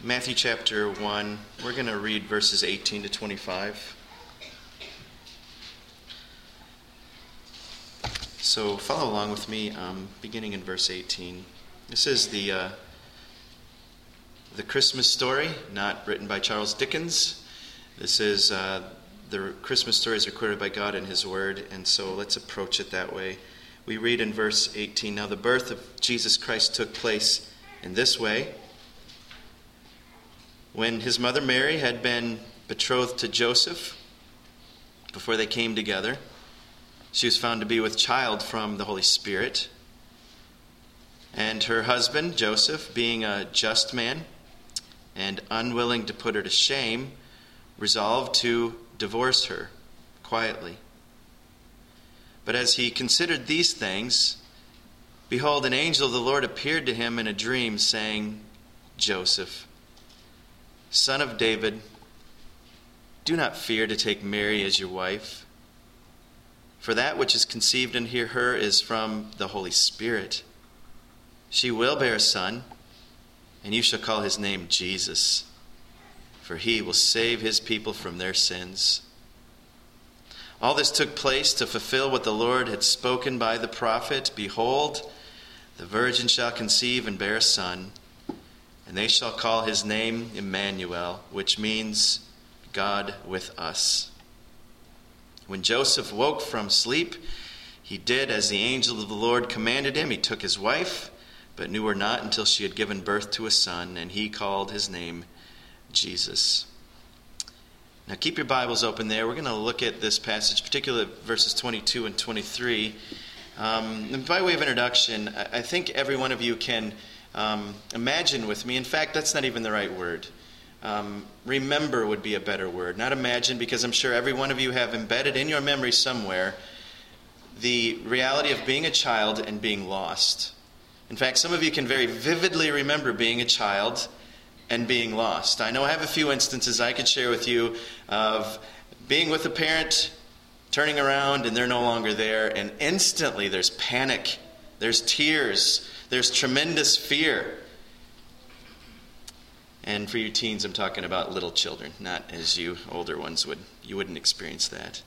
Matthew chapter 1, we're going to read verses 18 to 25. So follow along with me, beginning in verse 18. This is the Christmas story, not written by Charles Dickens. This is the Christmas story is recorded by God in His Word, and so let's approach it that way. We read in verse 18, "Now the birth of Jesus Christ took place in this way. When his mother Mary had been betrothed to Joseph, before they came together, she was found to be with child from the Holy Spirit. And her husband, Joseph, being a just man and unwilling to put her to shame, resolved to divorce her quietly. But as he considered these things, behold, an angel of the Lord appeared to him in a dream, saying, 'Joseph, son of David, do not fear to take Mary as your wife, for that which is conceived in her is from the Holy Spirit. She will bear a son, and you shall call his name Jesus, for he will save his people from their sins.' All this took place to fulfill what the Lord had spoken by the prophet. 'Behold, the virgin shall conceive and bear a son, and they shall call his name Emmanuel,' which means God with us. When Joseph woke from sleep, he did as the angel of the Lord commanded him. He took his wife, but knew her not until she had given birth to a son, and he called his name Jesus." Now keep your Bibles open there. We're going to look at this passage, particularly verses 22 and 23. And by way of introduction, I think every one of you can imagine with me. In fact, that's not even the right word. Remember would be a better word. Not imagine, because I'm sure every one of you have embedded in your memory somewhere the reality of being a child and being lost. In fact, some of you can very vividly remember being a child and being lost. I know I have a few instances I could share with you of being with a parent, turning around, and they're no longer there, and instantly there's panic, there's tears, there's tremendous fear. And for you teens, I'm talking about little children, not as you older ones would. You wouldn't experience that.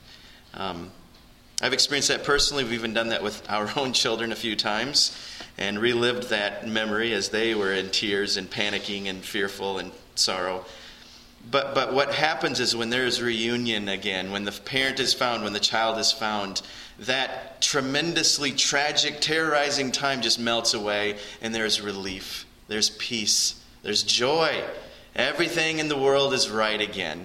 I've experienced that personally. We've even done that with our own children a few times and relived that memory as they were in tears and panicking and fearful and sorrow. But what happens is when there's reunion again, when the parent is found, when the child is found, that tremendously tragic, terrorizing time just melts away, and there's relief, there's peace, there's joy. Everything in the world is right again.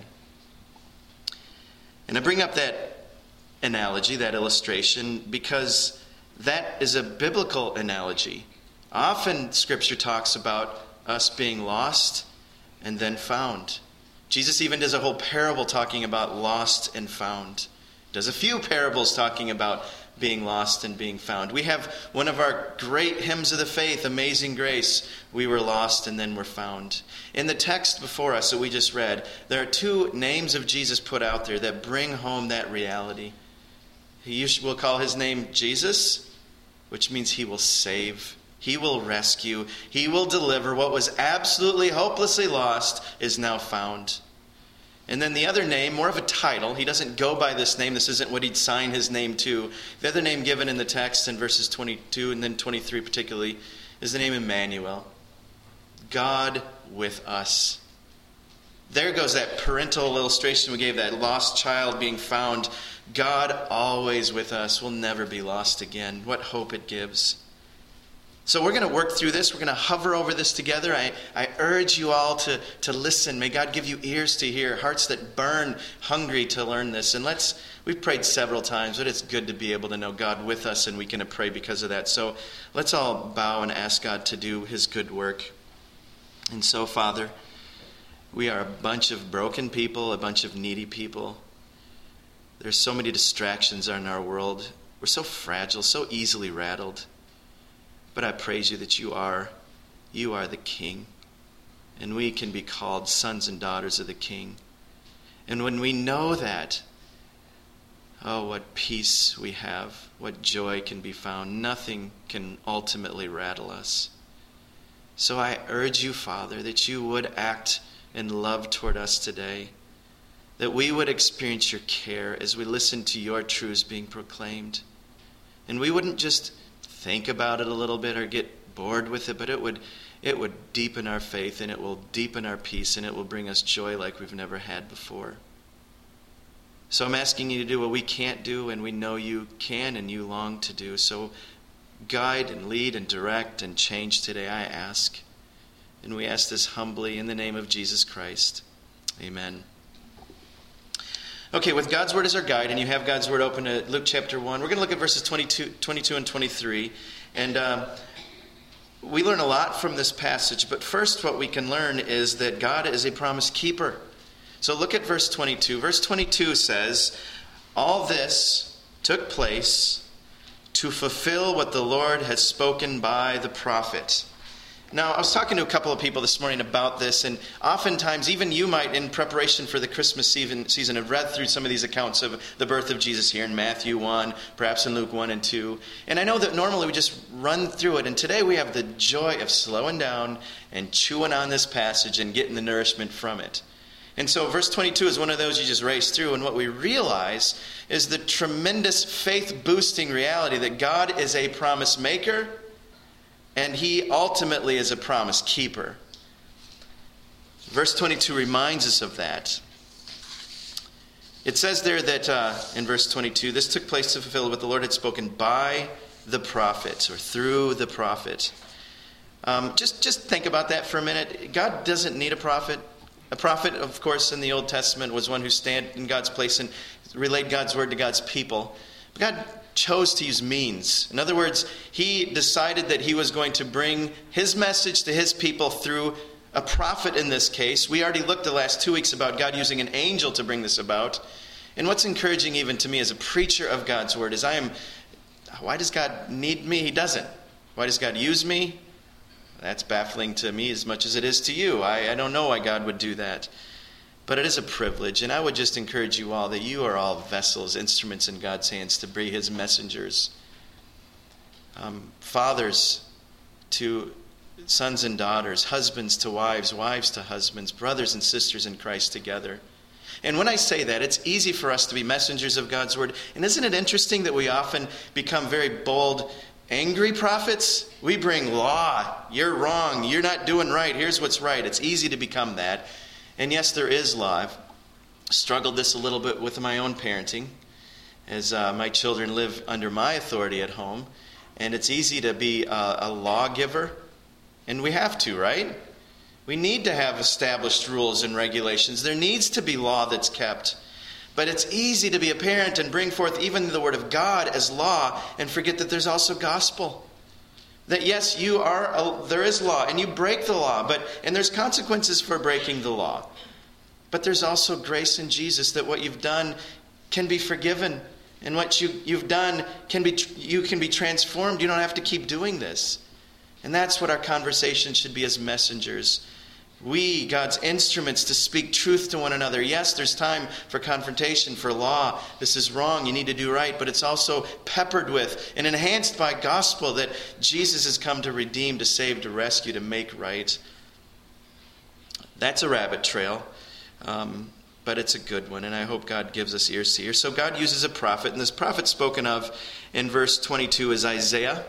And I bring up that analogy, that illustration, because that is a biblical analogy. Often Scripture talks about us being lost and then found. Jesus even does a whole parable talking about lost and found. Does a few parables talking about being lost and being found. We have one of our great hymns of the faith, Amazing Grace. We were lost and then were found. In the text before us that we just read, there are two names of Jesus put out there that bring home that reality. You will call his name Jesus, which means he will save, he will rescue, he will deliver. What was absolutely hopelessly lost is now found. And then the other name, more of a title, he doesn't go by this name, this isn't what he'd sign his name to. The other name given in the text in verses 22 and then 23 particularly is the name Emmanuel, God with us. There goes that parental illustration we gave, that lost child being found. God always with us, will never be lost again. What hope it gives. So we're going to work through this. We're going to hover over this together. I urge you all to listen. May God give you ears to hear, hearts that burn hungry to learn this. And we've prayed several times, but it's good to be able to know God with us, and we can pray because of that. So let's all bow and ask God to do his good work. And so, Father, we are a bunch of broken people, a bunch of needy people. There's so many distractions in our world. We're so fragile, so easily rattled. But I praise you that you are the King. And we can be called sons and daughters of the King. And when we know that, oh, what peace we have, what joy can be found. Nothing can ultimately rattle us. So I urge you, Father, that you would act in love toward us today, that we would experience your care as we listen to your truths being proclaimed. And we wouldn't just think about it a little bit or get bored with it, but it would deepen our faith, and it will deepen our peace, and it will bring us joy like we've never had before. So I'm asking you to do what we can't do, and we know you can and you long to do. So guide and lead and direct and change today, I ask. And we ask this humbly in the name of Jesus Christ. Amen. Okay, with God's Word as our guide, and you have God's Word open to Luke chapter 1, we're going to look at verses 22 and 23. And we learn a lot from this passage, but first what we can learn is that God is a promise keeper. So look at verse 22. Verse 22 says, "All this took place to fulfill what the Lord has spoken by the prophet." Now, I was talking to a couple of people this morning about this, and oftentimes, even you might, in preparation for the Christmas season, have read through some of these accounts of the birth of Jesus here in Matthew 1, perhaps in Luke 1 and 2. And I know that normally we just run through it, and today we have the joy of slowing down and chewing on this passage and getting the nourishment from it. And so verse 22 is one of those you just race through, and what we realize is the tremendous faith-boosting reality that God is a promise maker, and he ultimately is a promise keeper. Verse 22 reminds us of that. It says there that in verse 22, this took place to fulfill what the Lord had spoken by the prophet, or through the prophet. Just think about that for a minute. God doesn't need a prophet. A prophet, of course, in the Old Testament was one who stood in God's place and relayed God's word to God's people. But God chose to use means. In other words, he decided that he was going to bring his message to his people through a prophet in this case. We already looked the last 2 weeks about God using an angel to bring this about. And what's encouraging even to me as a preacher of God's word is why does God need me? He doesn't. Why does God use me? That's baffling to me as much as it is to you. I don't know why God would do that. But it is a privilege, and I would just encourage you all that you are all vessels, instruments in God's hands to be his messengers. Fathers to sons and daughters, husbands to wives, wives to husbands, brothers and sisters in Christ together. And when I say that, it's easy for us to be messengers of God's word. And isn't it interesting that we often become very bold, angry prophets? We bring law. You're wrong. You're not doing right. Here's what's right. It's easy to become that. And yes, there is law. I've struggled this a little bit with my own parenting, as my children live under my authority at home. And it's easy to be a lawgiver. And we have to, right? We need to have established rules and regulations. There needs to be law that's kept. But it's easy to be a parent and bring forth even the Word of God as law and forget that there's also gospel. That yes, there is law and you break the law, and there's consequences for breaking the law. But there's also grace in Jesus, that what you've done can be forgiven, and what you've done you can be transformed. You don't have to keep doing this. And that's what our conversation should be as messengers. We, God's instruments to speak truth to one another. Yes, there's time for confrontation, for law. This is wrong. You need to do right. But it's also peppered with and enhanced by gospel that Jesus has come to redeem, to save, to rescue, to make right. That's a rabbit trail, but it's a good one. And I hope God gives us ears to hear. So God uses a prophet. And this prophet spoken of in verse 22 is Isaiah.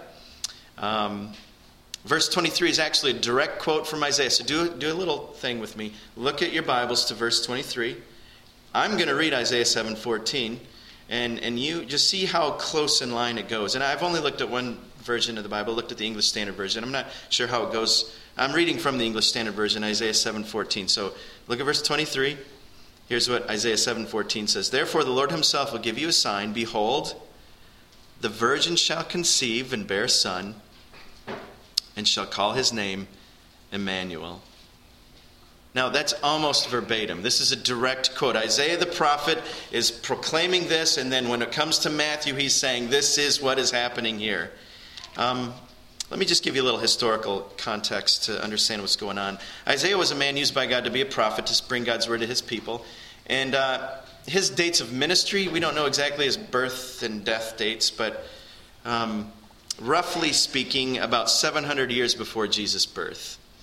Verse 23 is actually a direct quote from Isaiah. So do a little thing with me. Look at your Bibles to verse 23. I'm going to read Isaiah 7:14. And you just see how close in line it goes. And I've only looked at one version of the Bible, looked at the English Standard Version. I'm not sure how it goes. I'm reading from the English Standard Version, Isaiah 7:14. So look at verse 23. Here's what Isaiah 7:14 says. Therefore the Lord himself will give you a sign. Behold, the virgin shall conceive and bear a son, and shall call his name Emmanuel. Now, that's almost verbatim. This is a direct quote. Isaiah the prophet is proclaiming this, and then when it comes to Matthew, he's saying, this is what is happening here. Let me just give you a little historical context to understand what's going on. Isaiah was a man used by God to be a prophet, to bring God's word to his people. And his dates of ministry, we don't know exactly his birth and death dates, but roughly speaking, about 700 years before Jesus' birth.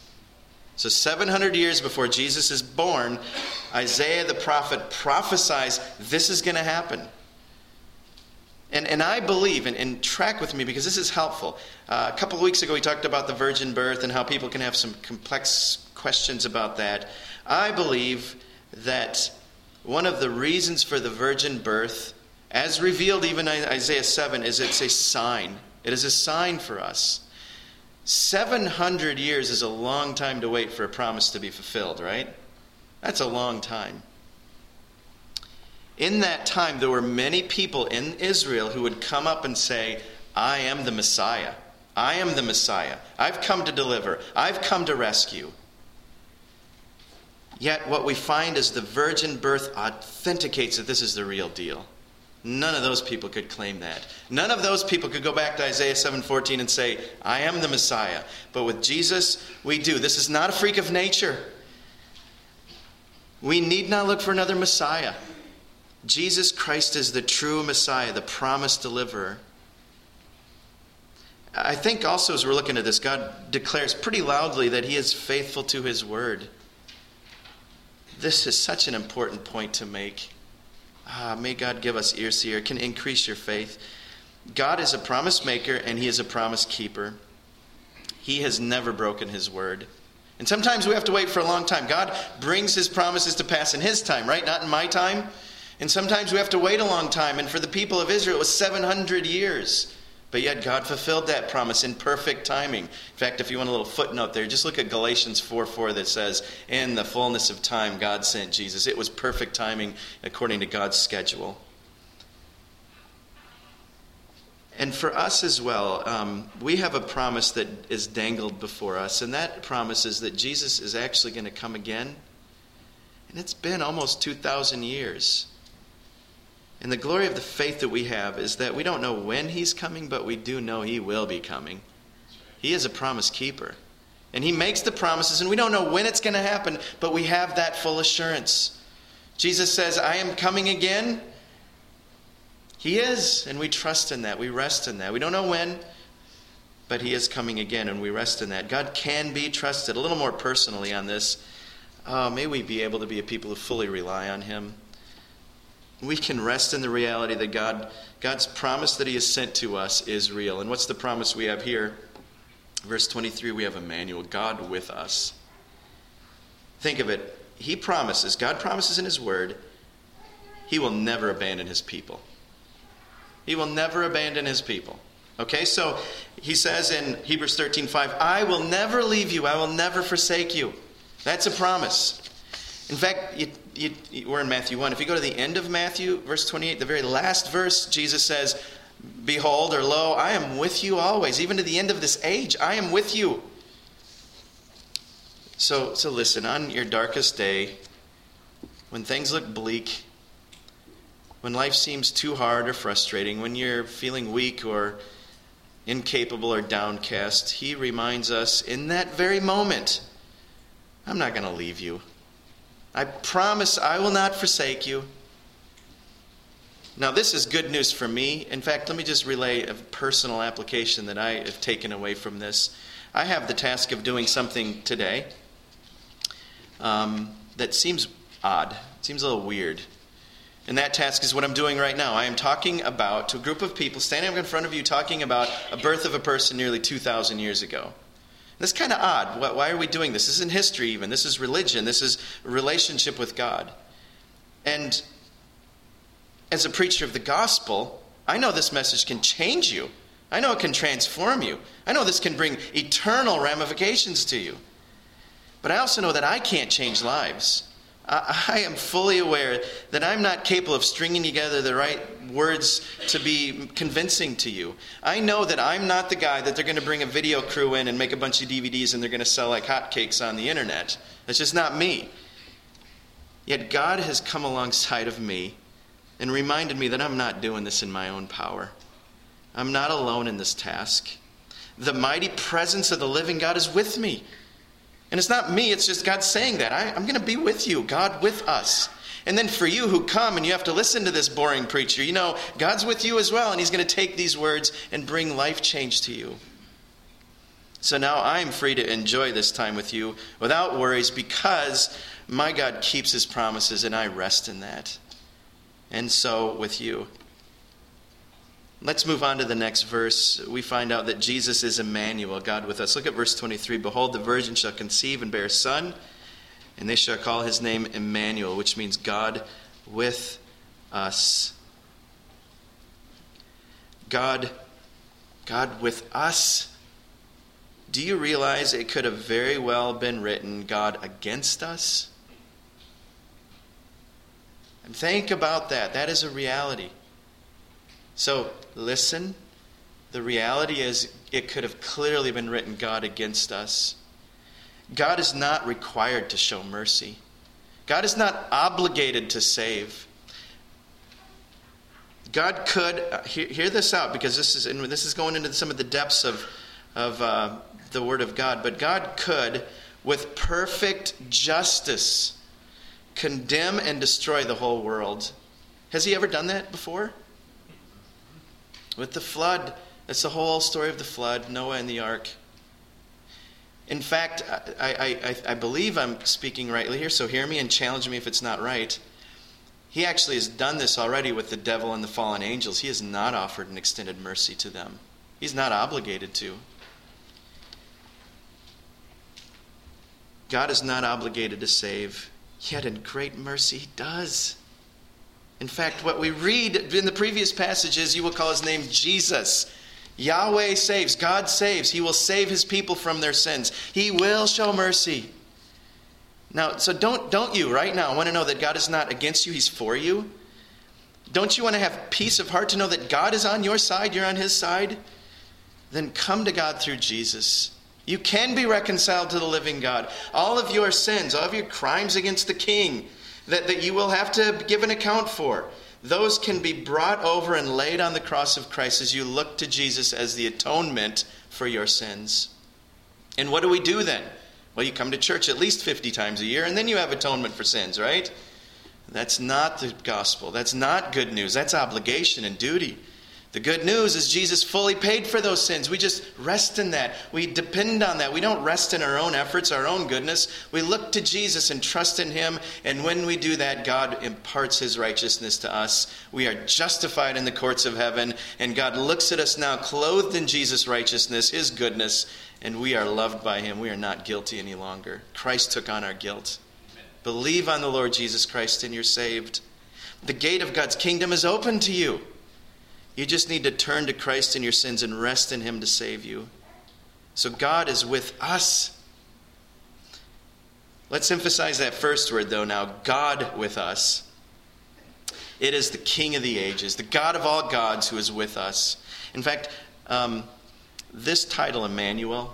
So 700 years before Jesus is born, Isaiah the prophet prophesies this is going to happen. And I believe, and track with me because this is helpful. A couple of weeks ago we talked about the virgin birth and how people can have some complex questions about that. I believe that one of the reasons for the virgin birth, as revealed even in Isaiah 7, is it's a sign. It is a sign for us. 700 years is a long time to wait for a promise to be fulfilled, right? That's a long time. In that time, there were many people in Israel who would come up and say, I am the Messiah. I am the Messiah. I've come to deliver. I've come to rescue. Yet what we find is the virgin birth authenticates that this is the real deal. None of those people could claim that. None of those people could go back to Isaiah 7:14 and say, I am the Messiah. But with Jesus, we do. This is not a freak of nature. We need not look for another Messiah. Jesus Christ is the true Messiah, the promised deliverer. I think also as we're looking at this, God declares pretty loudly that he is faithful to his word. This is such an important point to make. May God give us ears to hear. It can increase your faith. God is a promise maker and he is a promise keeper. He has never broken his word. And sometimes we have to wait for a long time. God brings his promises to pass in his time, right? Not in my time. And sometimes we have to wait a long time. And for the people of Israel, it was 700 years. But yet God fulfilled that promise in perfect timing. In fact, if you want a little footnote there, just look at Galatians 4:4 that says, in the fullness of time, God sent Jesus. It was perfect timing according to God's schedule. And for us as well, we have a promise that is dangled before us. And that promise is that Jesus is actually going to come again. And it's been almost 2,000 years. And the glory of the faith that we have is that we don't know when he's coming, but we do know he will be coming. He is a promise keeper. And he makes the promises, and we don't know when it's going to happen, but we have that full assurance. Jesus says, I am coming again. He is, and we trust in that. We rest in that. We don't know when, but he is coming again, and we rest in that. God can be trusted. A little more personally on this, may we be able to be a people who fully rely on him. We can rest in the reality that God's promise that he has sent to us is real. And what's the promise we have here? Verse 23, we have Emmanuel, God with us. Think of it. God promises in his word, he will never abandon his people. He will never abandon his people. Okay, so he says in Hebrews 13:5, I will never leave you, I will never forsake you. That's a promise. In fact, we're in Matthew 1. If you go to the end of Matthew, verse 28, the very last verse, Jesus says, behold, or lo, I am with you always. Even to the end of this age, I am with you. So listen, on your darkest day, when things look bleak, when life seems too hard or frustrating, when you're feeling weak or incapable or downcast, he reminds us in that very moment, I'm not going to leave you. I promise I will not forsake you. Now, this is good news for me. In fact, let me just relay a personal application that I have taken away from this. I have the task of doing something today that seems odd. It seems a little weird. And that task is what I'm doing right now. I am talking about, to a group of people, standing up in front of you, talking about a birth of a person nearly 2,000 years ago. That's kind of odd. Why are we doing this? This isn't history even. This is religion. This is a relationship with God. And as a preacher of the gospel, I know this message can change you. I know it can transform you. I know this can bring eternal ramifications to you. But I also know that I can't change lives. I am fully aware that I'm not capable of stringing together the right words to be convincing to you. I know that I'm not the guy that they're going to bring a video crew in and make a bunch of DVDs and they're going to sell like hotcakes on the internet. That's just not me. Yet God has come alongside of me and reminded me that I'm not doing this in my own power. I'm not alone in this task. The mighty presence of the living God is with me. And it's not me, it's just God saying that. I'm going to be with you, God with us. And then for you who come and you have to listen to this boring preacher, you know, God's with you as well, and he's going to take these words and bring life change to you. So now I'm free to enjoy this time with you without worries because my God keeps his promises and I rest in that. And so with you. Let's move on to the next verse. We find out that Jesus is Emmanuel, God with us. Look at verse 23. Behold, the virgin shall conceive and bear a son, and they shall call his name Emmanuel, which means God with us. God with us. Do you realize it could have very well been written, God against us? And think about that. That is a reality. So, listen. The reality is it could have clearly been written, God against us. God is not required to show mercy. God is not obligated to save. God could, hear this out, because this is going into some of the depths of the Word of God. But God could, with perfect justice, condemn and destroy the whole world. Has he ever done that before? With the flood. That's the whole story of the flood, Noah and the ark. In fact, I believe I'm speaking rightly here, so hear me and challenge me if it's not right. He actually has done this already with the devil and the fallen angels. He has not offered an extended mercy to them. He's not obligated to. God is not obligated to save, yet in great mercy he does. In fact, what we read in the previous passages, you will call his name Jesus. Yahweh saves. God saves. He will save his people from their sins. He will show mercy. Now, so don't you right now want to know that God is not against you, he's for you? Don't you want to have peace of heart to know that God is on your side, you're on his side? Then come to God through Jesus. You can be reconciled to the living God. All of your sins, all of your crimes against the king that you will have to give an account for, those can be brought over and laid on the cross of Christ as you look to Jesus as the atonement for your sins. And what do we do then? Well, you come to church at least 50 times a year, and then you have atonement for sins, right? That's not the gospel. That's not good news. That's obligation and duty. The good news is Jesus fully paid for those sins. We just rest in that. We depend on that. We don't rest in our own efforts, our own goodness. We look to Jesus and trust in him, and when we do that, God imparts his righteousness to us. We are justified in the courts of heaven, and God looks at us now clothed in Jesus' righteousness, his goodness, and we are loved by him. We are not guilty any longer. Christ took on our guilt. Amen. Believe on the Lord Jesus Christ and you're saved. The gate of God's kingdom is open to you. You just need to turn to Christ in your sins and rest in him to save you. So God is with us. Let's emphasize that first word though now. God with us. It is the King of the ages, the God of all gods who is with us. In fact, this title, Emmanuel,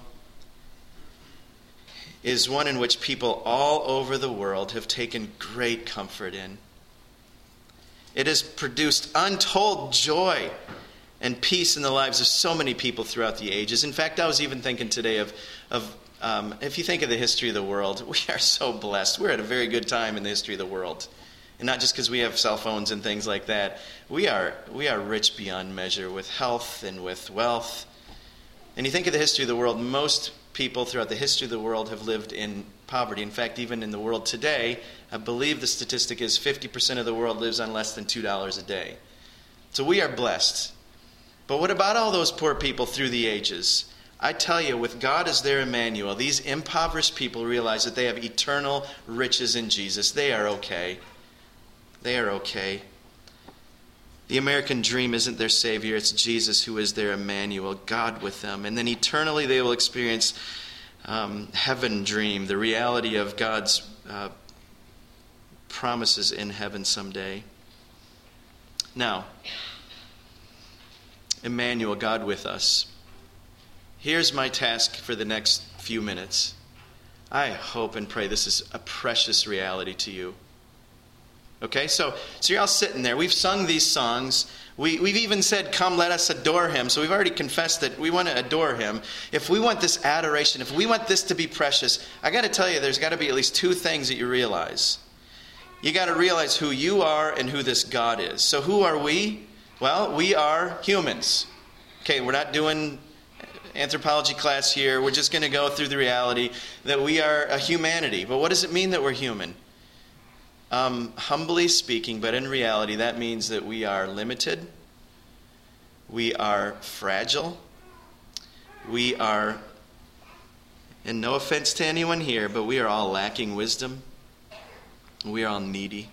is one in which people all over the world have taken great comfort in. It has produced untold joy and peace in the lives of so many people throughout the ages. In fact, I was even thinking today of if you think of the history of the world, we are so blessed. We're at a very good time in the history of the world. And not just because we have cell phones and things like that. We are rich beyond measure with health and with wealth. And you think of the history of the world, most people throughout the history of the world have lived in poverty. In fact, even in the world today, I believe the statistic is 50% of the world lives on less than $2 a day. So we are blessed. But what about all those poor people through the ages? I tell you, with God as their Emmanuel, these impoverished people realize that they have eternal riches in Jesus. They are okay. They are okay. The American dream isn't their Savior. It's Jesus who is their Emmanuel, God with them. And then eternally they will experience heaven dream, the reality of God's promises in heaven someday. Now, Emmanuel, God with us. Here's my task for the next few minutes. I hope and pray this is a precious reality to you. Okay, so you're all sitting there. We've sung these songs. We've even said, come, let us adore him. So we've already confessed that we want to adore him. If we want this adoration, if we want this to be precious, I got to tell you, there's got to be at least two things that you realize. You got to realize who you are and who this God is. So who are we? Well, we are humans. Okay, we're not doing anthropology class here. We're just going to go through the reality that we are a humanity. But what does it mean that we're human? Humbly speaking, but in reality, that means that we are limited. We are fragile. We are, and no offense to anyone here, but we are all lacking wisdom. We are all needy.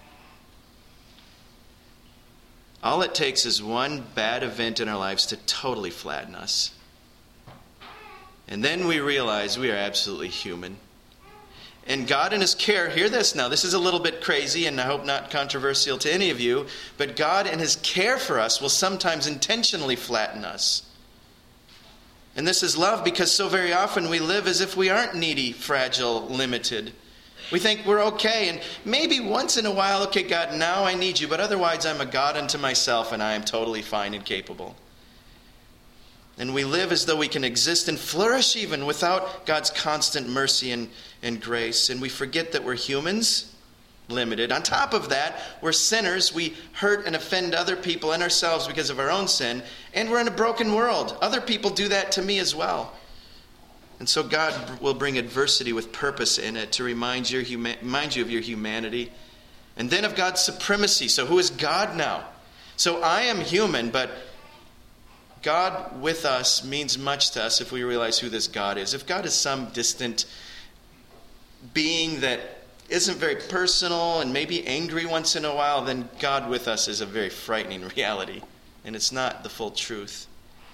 All it takes is one bad event in our lives to totally flatten us. And then we realize we are absolutely human. And God in His care, hear this now, this is a little bit crazy and I hope not controversial to any of you, but God in His care for us will sometimes intentionally flatten us. And this is love, because so very often we live as if we aren't needy, fragile, limited. We think we're okay, and maybe once in a while, okay, God, now I need you, but otherwise I'm a God unto myself and I am totally fine and capable. And we live as though we can exist and flourish even without God's constant mercy and grace. And we forget that we're humans, limited. On top of that, we're sinners. We hurt and offend other people and ourselves because of our own sin. And we're in a broken world. Other people do that to me as well. And so God will bring adversity with purpose in it to remind you of your humanity. And then of God's supremacy. So who is God now? So I am human, but God with us means much to us if we realize who this God is. If God is some distant being that isn't very personal and maybe angry once in a while, then God with us is a very frightening reality. And it's not the full truth.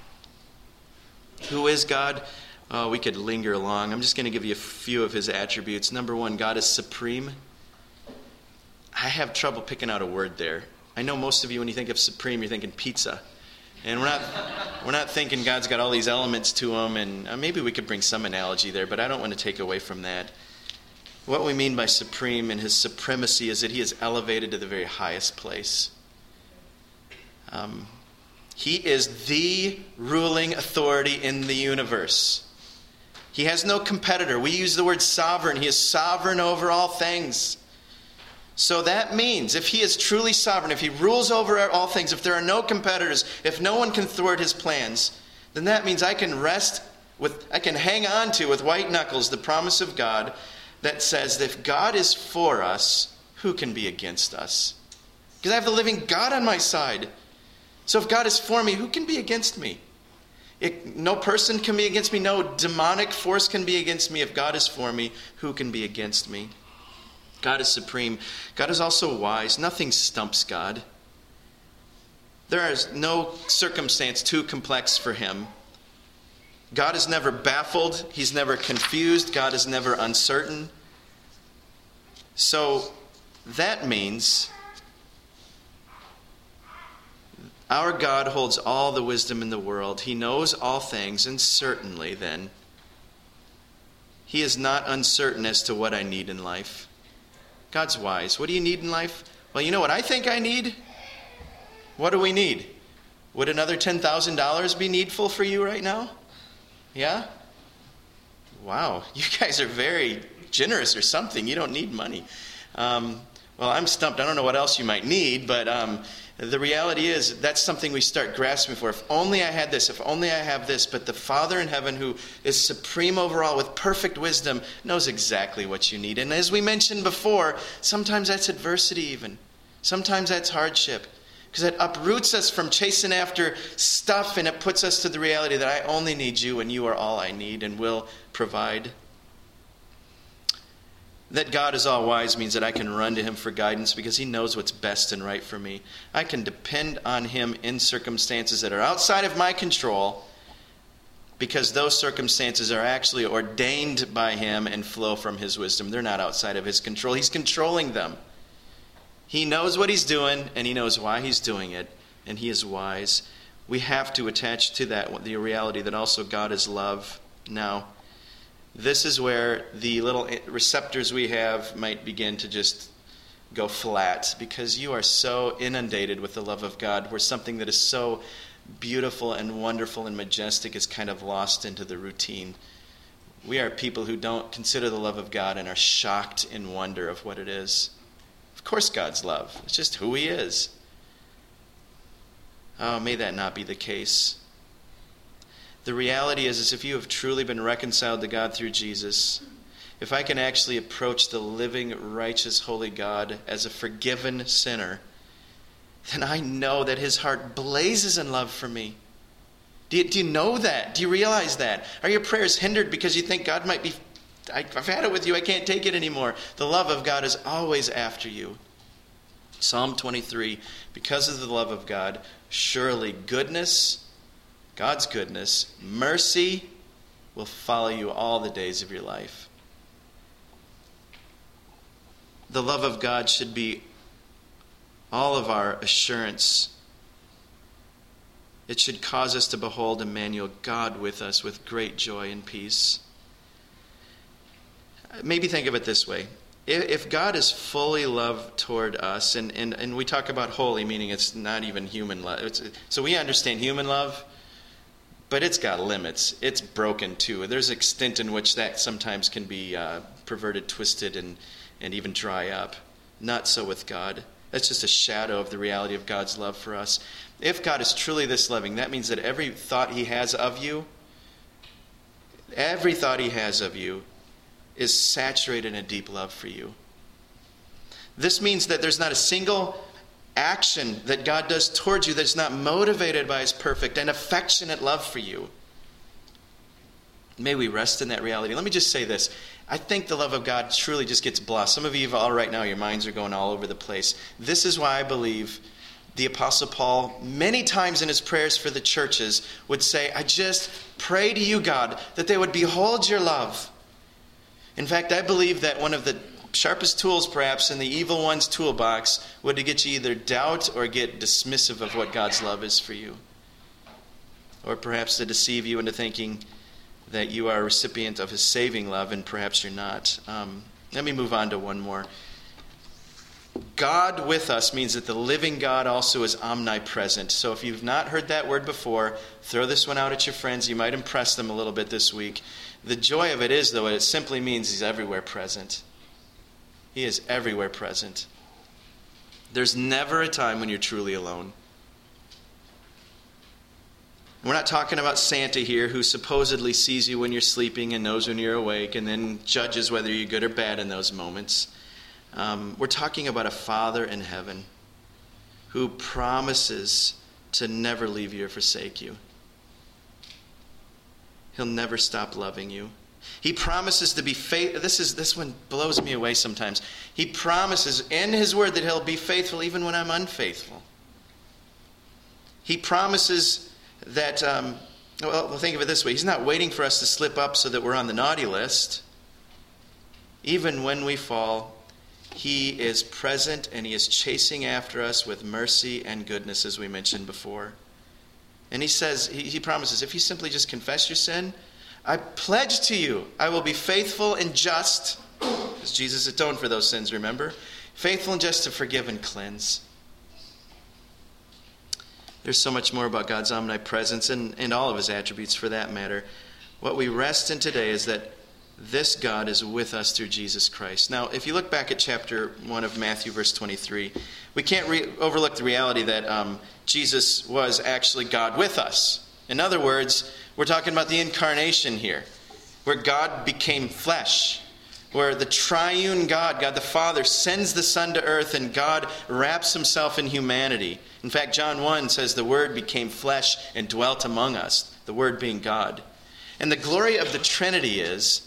Who is God? We could linger along. I'm just going to give you a few of His attributes. Number one, God is supreme. I have trouble picking out a word there. I know most of you, when you think of supreme, you're thinking pizza. And we're not thinking God's got all these elements to Him, and maybe we could bring some analogy there, but I don't want to take away from that. What we mean by supreme and His supremacy is that He is elevated to the very highest place. He is the ruling authority in the universe. He has no competitor. We use the word sovereign. He is sovereign over all things. So that means if He is truly sovereign, if He rules over all things, if there are no competitors, if no one can thwart His plans, then that means I can hang on to with white knuckles the promise of God that says that if God is for us, who can be against us? Because I have the living God on my side. So if God is for me, who can be against me? No person can be against me. No demonic force can be against me. If God is for me, who can be against me? God is supreme. God is also wise. Nothing stumps God. There is no circumstance too complex for Him. God is never baffled. He's never confused. God is never uncertain. So that means our God holds all the wisdom in the world. He knows all things, and certainly then, He is not uncertain as to what I need in life. God's wise. What do you need in life? Well, you know what I think I need? What do we need? Would another $10,000 be needful for you right now? Yeah? Wow, you guys are very generous or something. You don't need money. Well, I'm stumped. I don't know what else you might need, but the reality is that's something we start grasping for. If only I had this, if only I have this. But the Father in heaven, who is supreme over all with perfect wisdom, knows exactly what you need. And as we mentioned before, sometimes that's adversity even. Sometimes that's hardship. Because it uproots us from chasing after stuff, and it puts us to the reality that I only need you and you are all I need and will provide. That God is all wise means that I can run to Him for guidance because He knows what's best and right for me. I can depend on Him in circumstances that are outside of my control because those circumstances are actually ordained by Him and flow from His wisdom. They're not outside of His control. He's controlling them. He knows what He's doing, and He knows why He's doing it, and He is wise. We have to attach to that the reality that also God is love. Now, this is where the little receptors we have might begin to just go flat because you are so inundated with the love of God where something that is so beautiful and wonderful and majestic is kind of lost into the routine. We are people who don't consider the love of God and are shocked in wonder of what it is. Of course God's love. It's just who He is. Oh, may that not be the case. The reality is if you have truly been reconciled to God through Jesus, if I can actually approach the living, righteous, holy God as a forgiven sinner, then I know that his heart blazes in love for me. Do you know that? Do you realize that? Are your prayers hindered because you think God might be, I've had it with you, I can't take it anymore? The love of God is always after you. Psalm 23, because of the love of God, surely goodness, God's goodness, mercy will follow you all the days of your life. The love of God should be all of our assurance. It should cause us to behold Emmanuel, God with us, with great joy and peace. Maybe think of it this way. If God is fully love toward us, and we talk about holy, meaning it's not even human love. So we understand human love, but it's got limits. It's broken too. There's an extent in which that sometimes can be perverted, twisted, and even dry up. Not so with God. That's just a shadow of the reality of God's love for us. If God is truly this loving, that means that every thought he has of you, is saturated in a deep love for you. This means that there's not a single action that God does towards you that's not motivated by his perfect and affectionate love for you. May we rest in that reality. Let me just say this. I think the love of God truly just gets blessed. Some of you all right now, your minds are going all over the place. This is why I believe the Apostle Paul, many times in his prayers for the churches, would say, I just pray to you, God, that they would behold your love. In fact, I believe that one of the sharpest tools, perhaps, in the evil one's toolbox would to get you either doubt or get dismissive of what God's love is for you. Or perhaps to deceive you into thinking that you are a recipient of his saving love, and perhaps you're not. Let me move on to one more. God with us means that the living God also is omnipresent. So if you've not heard that word before, throw this one out at your friends. You might impress them a little bit this week. The joy of it is, though, it simply means he's everywhere present. He is everywhere present. There's never a time when you're truly alone. We're not talking about Santa here, who supposedly sees you when you're sleeping and knows when you're awake and then judges whether you're good or bad in those moments. We're talking about a Father in heaven who promises to never leave you or forsake you. He'll never stop loving you. He promises to be faithful. This one blows me away sometimes. He promises in his word that he'll be faithful even when I'm unfaithful. He promises that, well, think of it this way. He's not waiting for us to slip up so that we're on the naughty list. Even when we fall, he is present and he is chasing after us with mercy and goodness, as we mentioned before. And he says, he promises, if you simply just confess your sin, I pledge to you, I will be faithful and just, because Jesus atoned for those sins, remember? Faithful and just to forgive and cleanse. There's so much more about God's omnipresence and all of his attributes for that matter. What we rest in today is that this God is with us through Jesus Christ. Now, if you look back at chapter 1 of Matthew, verse 23, we can't overlook the reality that Jesus was actually God with us. In other words, we're talking about the incarnation here, where God became flesh, where the triune God, God the Father, sends the Son to earth and God wraps himself in humanity. In fact, John 1 says the Word became flesh and dwelt among us, the Word being God. And the glory of the Trinity is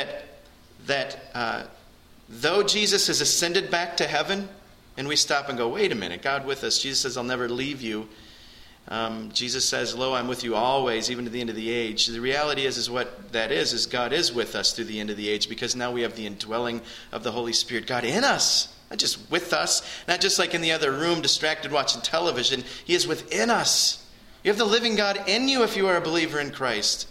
that though Jesus has ascended back to heaven, and we stop and go, wait a minute, God with us. Jesus says, I'll never leave you. Jesus says, lo, I'm with you always, even to the end of the age. The reality is what that is God is with us through the end of the age, because now we have the indwelling of the Holy Spirit, God in us, not just with us, not just like in the other room distracted watching television. He is within us. You have the living God in you if you are a believer in Christ.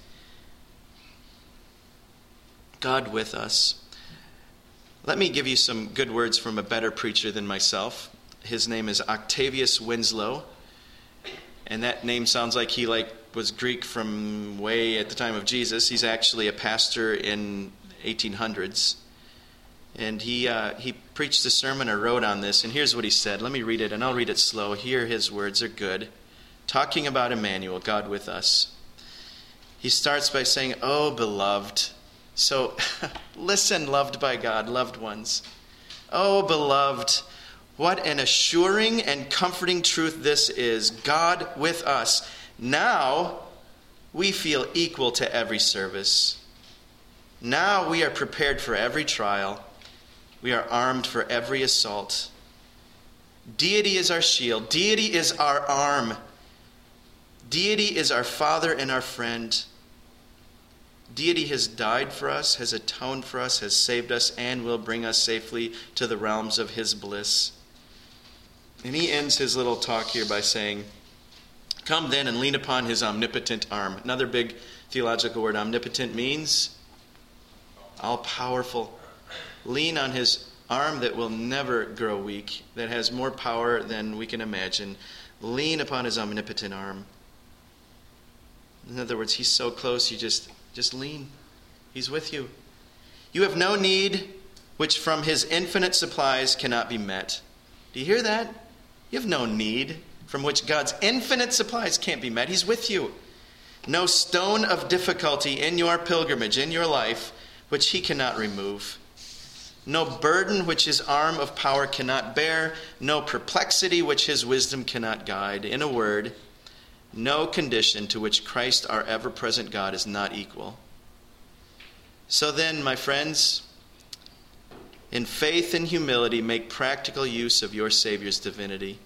God with us. Let me give you some good words from a better preacher than myself. His name is Octavius Winslow. And that name sounds like he was Greek from way at the time of Jesus. He's actually a pastor in 1800s. And he preached a sermon or wrote on this. And here's what he said. Let me read it, and I'll read it slow. Here his words are good. Talking about Emmanuel, God with us. he starts by saying, "Oh, beloved." So listen, loved by God, loved ones. Oh, beloved, what an assuring and comforting truth this is. God with us. Now we feel equal to every service. Now we are prepared for every trial. We are armed for every assault. Deity is our shield. Deity is our arm. Deity is our Father and our friend. Deity has died for us, has atoned for us, has saved us, and will bring us safely to the realms of his bliss. And he ends his little talk here by saying, "Come then and lean upon his omnipotent arm." Another big theological word. Omnipotent means all-powerful. Lean on his arm that will never grow weak, that has more power than we can imagine. Lean upon his omnipotent arm. In other words, he's so close, you just lean. He's with you. You have no need which from his infinite supplies cannot be met. Do you hear that? You have no need from which God's infinite supplies can't be met. He's with you. No stone of difficulty in your pilgrimage, in your life, which he cannot remove. No burden which his arm of power cannot bear. No perplexity which his wisdom cannot guide. In a word, no condition to which Christ, our ever-present God, is not equal. So then, my friends, in faith and humility, make practical use of your Savior's divinity.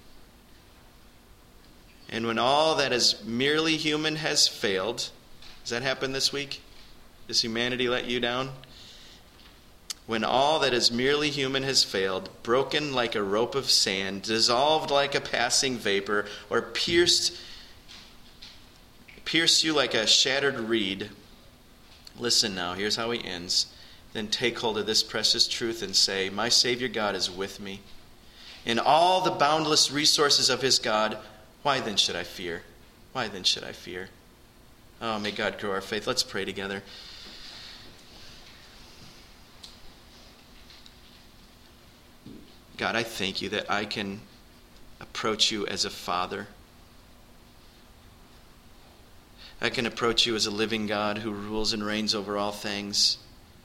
And when all that is merely human has failed, does that happen this week? Does humanity let you down? When all that is merely human has failed, broken like a rope of sand, dissolved like a passing vapor, or pierce you like a shattered reed. Listen now, here's how he ends. Then take hold of this precious truth and say, "My Savior God is with me. In all the boundless resources of his God, why then should I fear? Why then should I fear?" Oh, may God grow our faith. Let's pray together. God, I thank you that I can approach you as a father. I can approach you as a living God who rules and reigns over all things.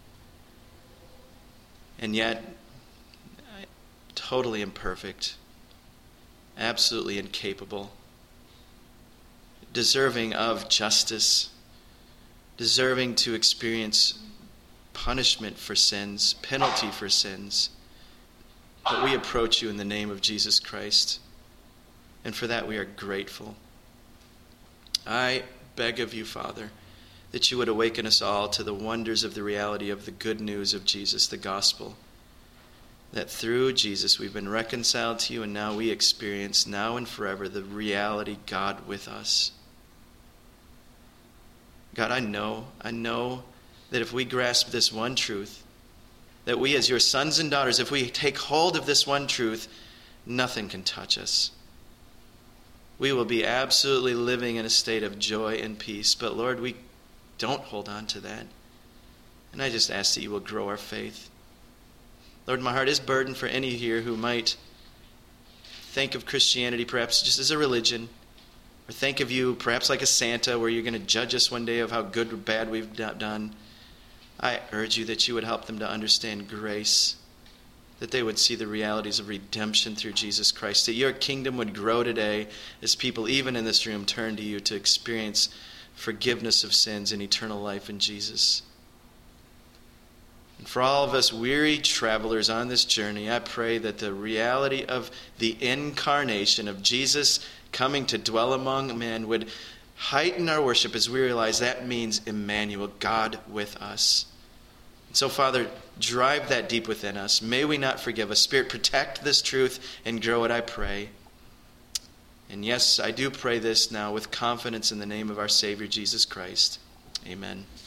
And yet, totally imperfect, absolutely incapable, deserving of justice, deserving to experience punishment for sins, penalty for sins. But we approach you in the name of Jesus Christ, and for that we are grateful. I beg of you, Father, that you would awaken us all to the wonders of the reality of the good news of Jesus, the gospel, that through Jesus we've been reconciled to you, and now we experience, now and forever, the reality, God with us. God, I know that if we grasp this one truth, that we as your sons and daughters, if we take hold of this one truth, nothing can touch us. We will be absolutely living in a state of joy and peace. But Lord, we don't hold on to that. And I just ask that you will grow our faith. Lord, my heart is burdened for any here who might think of Christianity perhaps just as a religion, or think of you perhaps like a Santa where you're going to judge us one day of how good or bad we've done. I urge you that you would help them to understand grace, that they would see the realities of redemption through Jesus Christ, that your kingdom would grow today as people, even in this room, turn to you to experience forgiveness of sins and eternal life in Jesus. And for all of us weary travelers on this journey, I pray that the reality of the incarnation of Jesus coming to dwell among men would heighten our worship as we realize that means Emmanuel, God with us. And so, Father, drive that deep within us. May we not forgive us. Spirit, protect this truth and grow it, I pray. And yes, I do pray this now with confidence in the name of our Savior, Jesus Christ. Amen.